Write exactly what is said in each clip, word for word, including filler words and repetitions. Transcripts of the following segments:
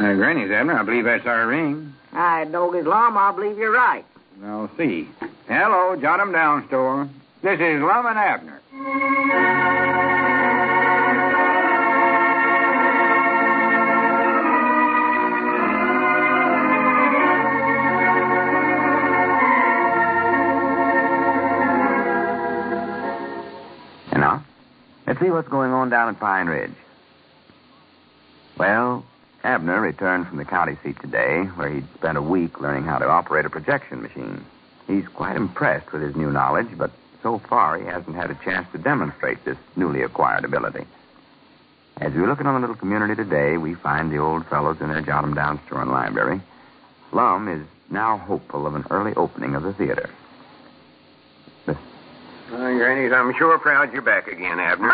Uh, Granny's, Abner. I believe that's our ring. I dog his Lum. I believe you're right. I'll see. Hello, jot 'em down, store. This is Lum and Abner. And now, let's see what's going on down at Pine Ridge. Well, Abner returned from the county seat today, where he'd spent a week learning how to operate a projection machine. He's quite impressed with his new knowledge, but so far he hasn't had a chance to demonstrate this newly acquired ability. As we look in on the little community today, we find the old fellows in their jot-em-down store and library. Lum is now hopeful of an early opening of the theater. Uh, Granny's, I'm sure proud you're back again, Abner.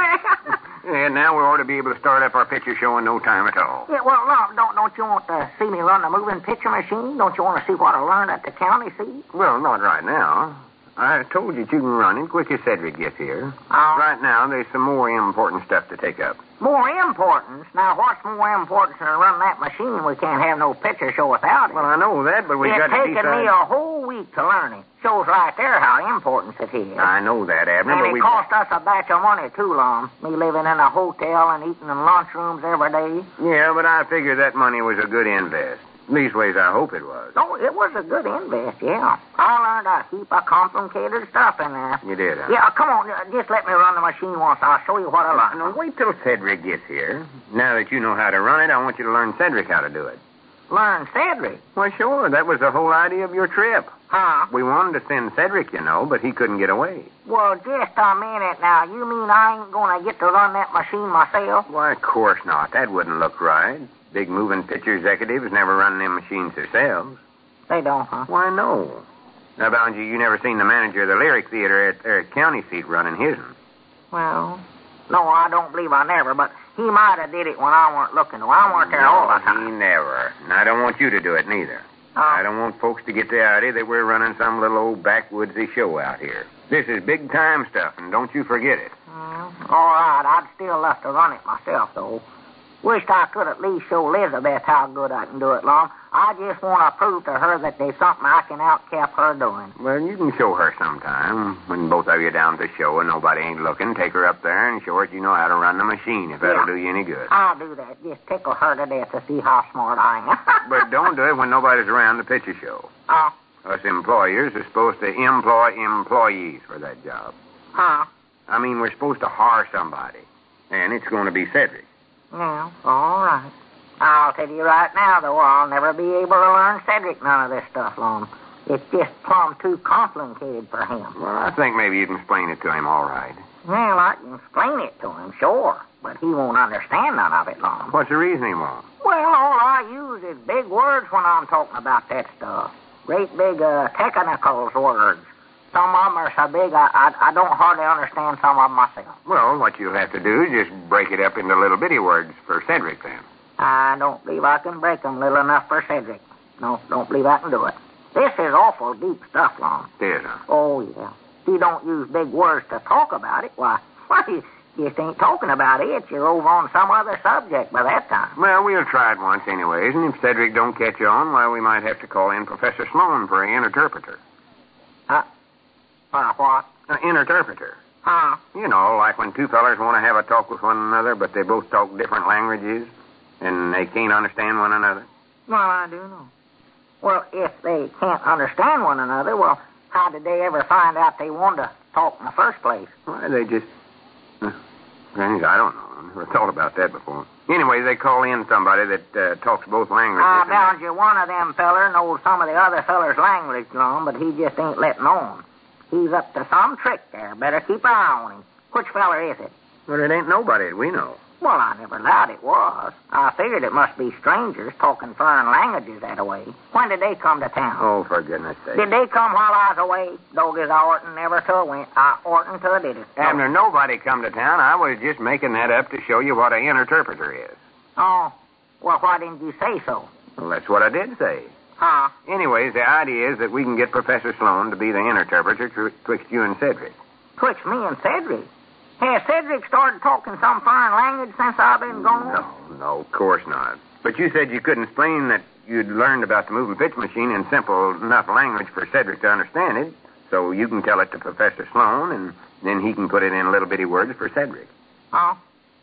And now we ought to be able to start up our picture show in no time at all. Yeah, well, Lum, don't, don't you want to see me run the moving picture machine? Don't you want to see what I learned at the county seat? Well, not right now. I told you you can run it quick as Cedric gets here. Oh. Right now, there's some more important stuff to take up. More importance? Now, what's more important than running that machine? We can't have no picture show without it. Well, I know that, but we got It's to taken decide... me a whole week to learn it. Shows right there how important it is. I know that, Abner, and but it we... cost us a batch of money, too, Lum. Me living in a hotel and eating in lunchrooms every day. Yeah, but I figure that money was a good invest. Leastways, I hope it was. Oh, it was a good invest, yeah. I learned a heap of complicated stuff in there. You did, huh? Yeah, come on, uh, just let me run the machine once. I'll show you what I learned. Now, wait till Cedric gets here. Now that you know how to run it, I want you to learn Cedric how to do it. Learn Cedric? Well, sure. That was the whole idea of your trip. Huh? We wanted to send Cedric, you know, but he couldn't get away. Well, just a minute now. You mean I ain't going to get to run that machine myself? Why, of course not. That wouldn't look right. Big moving picture executives never run them machines themselves. They don't, huh? Why, no. Now, bound you, you never seen the manager of the Lyric Theater at their county seat running his. Well, no, I don't believe I never, but he might have did it when I weren't looking. Well, I weren't there all the time. He never. And I don't want you to do it, neither. Oh. I don't want folks to get the idea that we're running some little old backwoodsy show out here. This is big-time stuff, and don't you forget it. Well, all right, I'd still love to run it myself, though. Wished I could at least show Elizabeth how good I can do it, Lum. I just want to prove to her that there's something I can outcap her doing. Well, you can show her sometime. When both of you down at the show and nobody ain't looking, take her up there and show her that you know how to run the machine, if that'll Yeah. do you any good. I'll do that. Just tickle her to death to see how smart I am. But don't do it when nobody's around the picture show. Oh, Us employers are supposed to employ employees for that job. huh? I mean, we're supposed to hire somebody, and it's going to be Cedric. Yeah, all right. I'll tell you right now, though, I'll never be able to learn Cedric none of this stuff, Lum. It's just plumb too complicated for him. Well, I think maybe you can explain it to him all right. Well, I can explain it to him, sure, but he won't understand none of it, Lum. What's the reason he won't? Well, all I use is big words when I'm talking about that stuff. Great big, uh, technicals words. Some of them are so big, I, I, I don't hardly understand some of them myself. Well, what you'll have to do is just break it up into little bitty words for Cedric, then. I don't believe I can break them little enough for Cedric. No, don't believe I can do it. This is awful deep stuff, Lum. It is, huh? Oh, yeah. If you don't use big words to talk about it, why, why, you just ain't talking about it. You're over on some other subject by that time. Well, we'll try it once anyways, and if Cedric don't catch on, why, we might have to call in Professor Sloan for an interpreter. Uh, uh what? An interpreter. Huh? You know, like when two fellers want to have a talk with one another, but they both talk different languages, and they can't understand one another. Well, I do know. Well, if they can't understand one another, well, how did they ever find out they wanted to talk in the first place? Why, they just... Uh, Granny, I don't know. I never thought about that before. Anyway, they call in somebody that uh, talks both languages. I and- bound you one of them feller knows some of the other feller's language, Lum, but he just ain't letting on. He's up to some trick there. Better keep an eye on him. Which feller is it? Well, it ain't nobody that we know. Well, I never allowed it was. I figured it must be strangers talking foreign languages that way. When did they come to town? Oh, for goodness sake. Did they come while I was away? Doggies, I oughtn't never to have went. I oughtn't to have did it. Abner, nobody come to town. I was just making that up to show you what an interpreter is. Oh, well, why didn't you say so? Well, that's what I did say. Huh? Anyways, the idea is that we can get Professor Sloan to be the interpreter tw- twixt you and Cedric. Twixt me and Cedric. Has Cedric started talking some foreign language since I've been gone? No, no, of course not. But you said you could explain that you'd learned about the moving picture machine in simple enough language for Cedric to understand it, so you can tell it to Professor Sloan, and then he can put it in little bitty words for Cedric. Oh?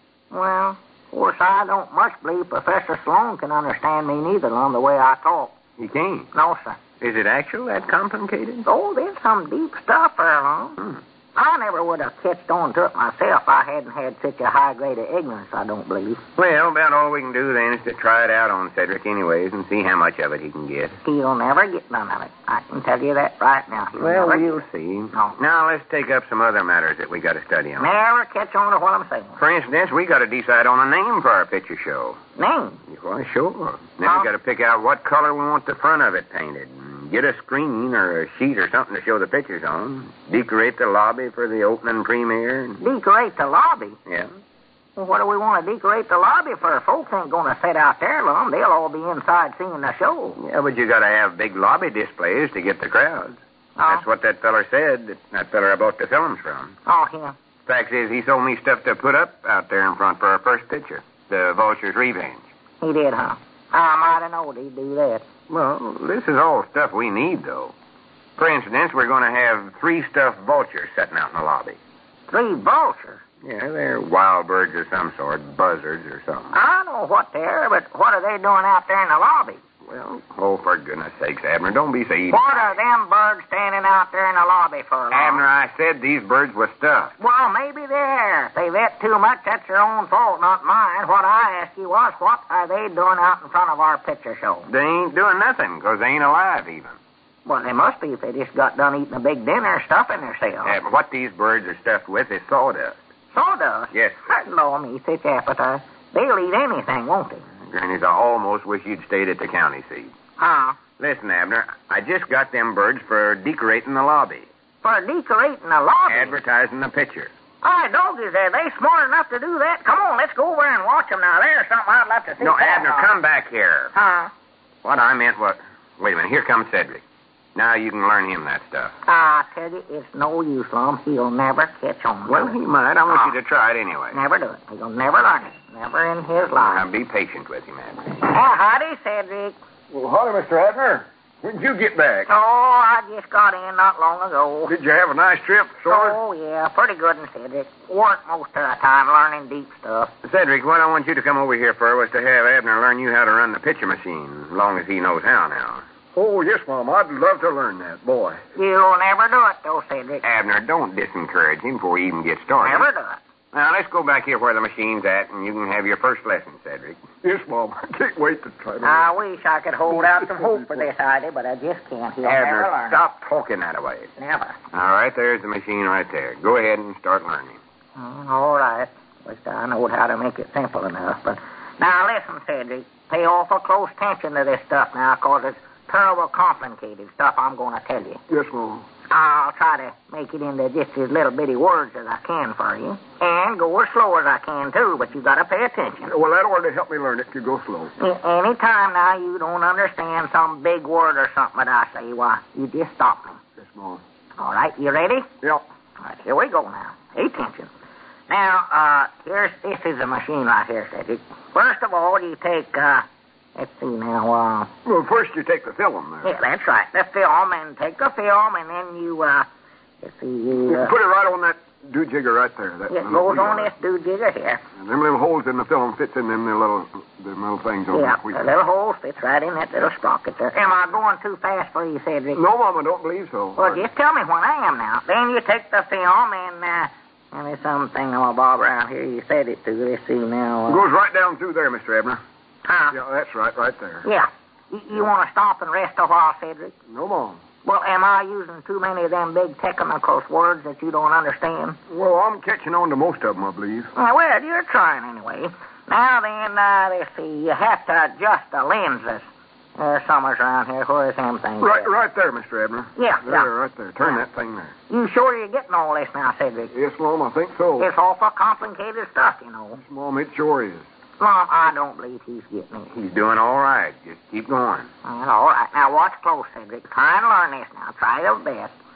Well, of course, I don't much believe Professor Sloan can understand me neither, Lum, the way I talk. He can't? No, sir. Is it actual that complicated? Oh, there's some deep stuff there, Lum. Hmm. I never would have catched on to it myself if I hadn't had such a high grade of ignorance, I don't believe. Well, about all we can do then is to try it out on Cedric anyways and see how much of it he can get. He'll never get none of it. I can tell you that right now. He'll Well, never we'll get... see. No. Now, let's take up some other matters that we got to study on. Never catch on to what I'm saying. For instance, we got to decide on a name for our picture show. Name? Why, sure. Then Huh? we got to pick out what color we want the front of it painted. And get a screen or a sheet or something to show the pictures on. Decorate the lobby for the opening premiere. Decorate the lobby? Yeah. Well, what do we want to decorate the lobby for? Folks ain't going to sit out there long. They'll all be inside seeing the show. Yeah, but you got to have big lobby displays to get the crowds. Oh. That's what that feller said, that, that feller I bought the films from. Oh, yeah. Fact is, he sold me stuff to put up out there in front for our first picture, the Vulture's Revenge. He did, huh? I might have known he'd do that. Well, this is all stuff we need, though. For instance, we're going to have three stuffed vultures sitting out in the lobby. Three vultures? Yeah, they're wild birds of some sort, buzzards or something. I know what they are, but what are they doing out there in the lobby? Well, oh, for goodness sakes, Abner, don't be so easy. What are them birds standing out there in the lobby for, Lum? Abner, I said these birds were stuffed. Well, maybe they're. If they've ate too much, that's their own fault, not mine. What I asked you was, what are they doing out in front of our picture show? They ain't doing nothing, because they ain't alive even. Well, they must be if they just got done eating a big dinner stuffing themselves. Abner, what these birds are stuffed with is sawdust. Sawdust? Yes, sir. Lord, me, such appetite. They'll eat anything, won't they? Granny's, I almost wish you'd stayed at the county seat. Huh? Listen, Abner, I just got them birds for decorating the lobby. For decorating the lobby? Advertising the picture. Hi, doggies, are they smart enough to do that? Come on, let's go over and watch them now. There's something I'd like to see. No, that Abner, on. come back here. Huh? What I meant was... Wait a minute, here comes Cedric. Now you can learn him that stuff. I tell you, it's no use, Lum. He'll never catch on. Well, he might. I want Ah. you to try it anyway. Never do it. He'll never learn it. Never in his life. Now, be patient with him, Abner. Oh, howdy, Cedric. Well, howdy, Mister Abner. When did you get back? Oh, I just got in not long ago. Did you have a nice trip, sort of? Oh, yeah, pretty good in Cedric. Worked most of the time learning deep stuff. Cedric, what I want you to come over here for was to have Abner learn you how to run the picture machine, as long as he knows how now. Oh, yes, Mom. I'd love to learn that, boy. You'll never do it, though, Cedric. Abner, don't discourage him before we even get started. Never do it. Now, let's go back here where the machine's at, and you can have your first lesson, Cedric. Yes, Mom. I can't wait to try to I wish I could hold out some hope for this idea, but I just can't. He'll never Abner, learn stop talking that way. it. Never. All right, there's the machine right there. Go ahead and start learning. Mm, all right. Wish I knowed how to make it simple enough. But now, listen, Cedric. Pay awful close attention to this stuff now, because it's terrible complicated stuff I'm going to tell you. Yes, Mom. I'll try to make it into just as little bitty words as I can for you. And go as slow as I can, too, but you got to pay attention. Well, that ought to help me learn it if you go slow. A- Any time now you don't understand some big word or something that I say, why, you just stop me. Yes, Mom. All right, you ready? Yep. All right, here we go now. Pay attention. Now, uh, here's, this is a machine right here, Cedric. First of all, you take, uh, let's see now, uh... Well, first you take the film there. Yeah, that's right. The film, and take the film, and then you, uh, let's see, you, uh... Put it right on that do-jigger right there. That It little goes on wheel. this do-jigger here. And them little holes in the film fits in them the little, them little things on Yeah, the wheel. the little hole fits right in that little sprocket there. Am I going too fast for you, Cedric? No, Mom, I don't believe so. Well, just tell me when I am now. Then you take the film, and, uh... and there's something on my bob around here. You said it to. Let's see now. Uh... It goes right down through there, Mister Abner. Huh? Yeah, that's right, right there. Yeah. You, you want to stop and rest a while, Cedric? No, Mom. Well, am I using too many of them big technical words that you don't understand? Well, I'm catching on to most of them, I believe. Uh, well, you're trying anyway. Now then, uh, let's see. You have to adjust the lenses. There's somewheres around here. Where's them things? Right, at? right there, Mister Abner. Yeah, there, yeah. right there. Turn Yeah. that thing there. You sure you're getting all this now, Cedric? Yes, Mom, I think so. It's awful complicated stuff, you know. Yes, Mom, it sure is. Mom, I don't believe he's getting it. He's doing all right. Just keep going. Well, all right. Now, watch close, Cedric. Try and learn this now. Try your best.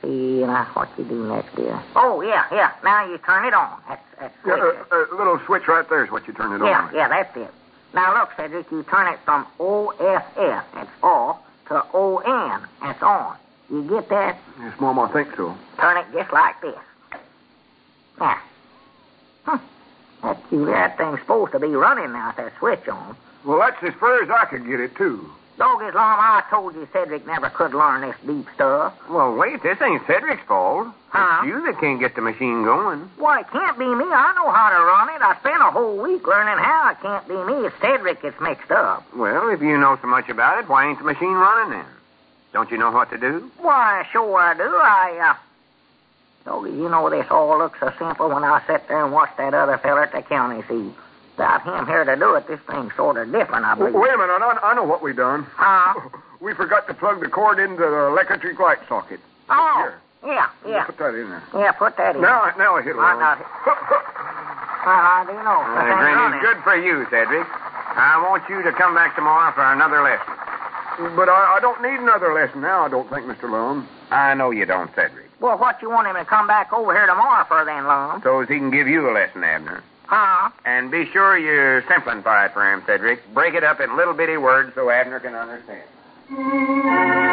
see, now, what you do next, dear? Oh, yeah, yeah. Now you turn it on. That's, that's Yeah, switch. a, a little switch right there is what you turn it Yeah, on. yeah, that's it. Now, look, Cedric, you turn it from O F F, that's off, to O N, that's on. You get that? Yes, Mom, I think so. Turn it just like this. Now. Huh. That's cute. That thing's supposed to be running now with that switch on. Well, that's as far as I could get it, too. Doggy's Lum, I told you Cedric never could learn this deep stuff. Well, wait, this ain't Cedric's fault. Huh? It's you that can't get the machine going. Why, it can't be me. I know how to run it. I spent a whole week learning how. It can't be me. It's Cedric that's mixed up. Well, if you know so much about it, why ain't the machine running then? Don't you know what to do? Why, sure I do. I, uh... Doggy, you know this all looks so simple when I sit there and watch that other fella at the county seat. Without him here to do it, this thing's sort of different, I believe. W- wait a minute, I, I know what we done. Huh? We forgot to plug the cord into the electric light socket. Oh, Here. yeah, yeah. Put that in there. Yeah, put that in. Now, now I hit it. I'm not... Well, I do know. Uh, This ain't Granny, running. good for you, Cedric. I want you to come back tomorrow for another lesson. But I, I don't need another lesson now, I don't think, Mister Lum. I know you don't, Cedric. Well, what you want him to come back over here tomorrow for then, Lum? So as he can give you a lesson, Abner. Huh? And be sure you simplify it for him, Cedric. Break it up in little bitty words so Abner can understand.